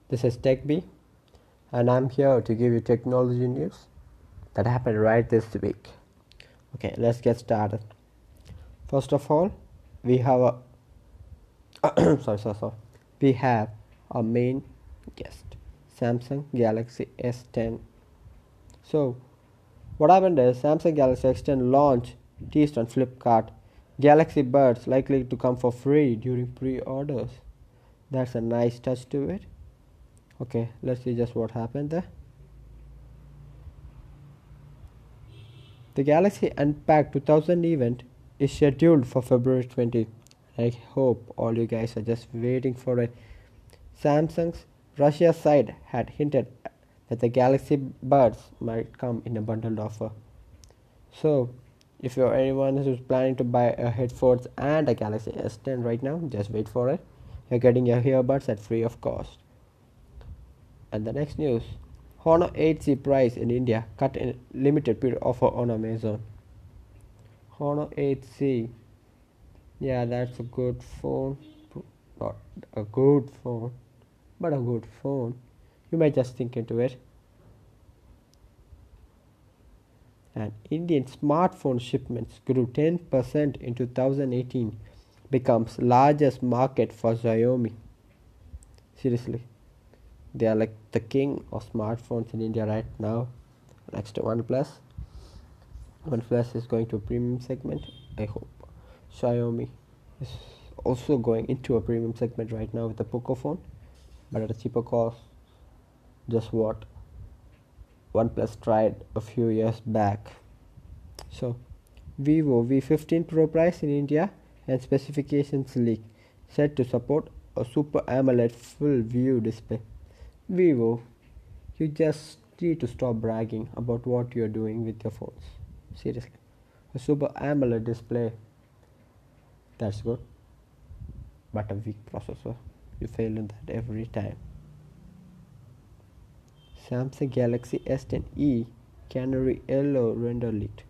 This is TechBee, and I'm here to give you technology news that happened right this week. Okay, let's get started. First of all, we have a we have our main guest, Samsung Galaxy S10. So, what happened is Samsung Galaxy S10 launch teased on Flipkart. Galaxy Buds likely to come for free during pre-orders. That's a nice touch to it. Okay, let's see just what happened there. The Galaxy Unpacked 2000 event is scheduled for February 20. I hope all you guys are just waiting for it. Samsung's Russia side had hinted that the Galaxy Buds might come in a bundled offer. So, if you're anyone who's planning to buy a headphones and a Galaxy S10 right now, just wait for it. You're getting your earbuds at free of cost. And the next news, Honor 8C price in India cut in limited period offer on Amazon. Honor 8C, yeah, that's a good phone. Not a good phone, but a good phone. You might just think into it. And Indian smartphone shipments grew 10% in 2018, becomes largest market for Xiaomi. Seriously. They are like the king of smartphones in India right now, next to OnePlus. OnePlus is going to a premium segment. I hope Xiaomi is also going into a premium segment right now with the Poco phone, but at a cheaper cost. Just what OnePlus tried a few years back. So, Vivo V15 Pro price in India and specifications leak, said to support a Super AMOLED full view display. Vivo, you just need to stop bragging about what you're doing with your phones. Seriously. A Super AMOLED display, that's good. But a weak processor. You fail in that every time. Samsung Galaxy S10e Canary Yellow render leaked.